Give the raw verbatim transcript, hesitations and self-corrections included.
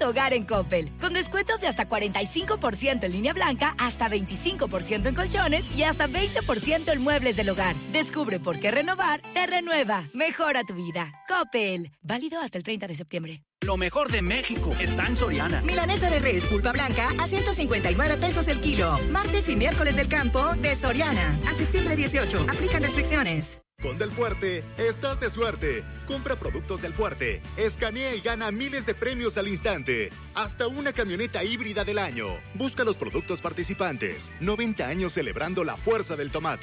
tu hogar en Coppel. Con descuentos de hasta cuarenta y cinco por ciento en línea blanca, hasta veinticinco por ciento en colchones y hasta veinte por ciento en muebles del hogar. Descubre por qué renovar te renueva. Mejora tu vida. Coppel. Válido hasta el treinta de septiembre. Lo mejor de México está en Soriana. Milanesa de res pulpa blanca a ciento cincuenta y nueve pesos el kilo. Martes y miércoles del campo de Soriana. A septiembre dieciocho. Aplican restricciones. Con Del Fuerte, estás de suerte. Compra productos Del Fuerte, escanea y gana miles de premios al instante. Hasta una camioneta híbrida del año. Busca los productos participantes. noventa años celebrando la fuerza del tomate.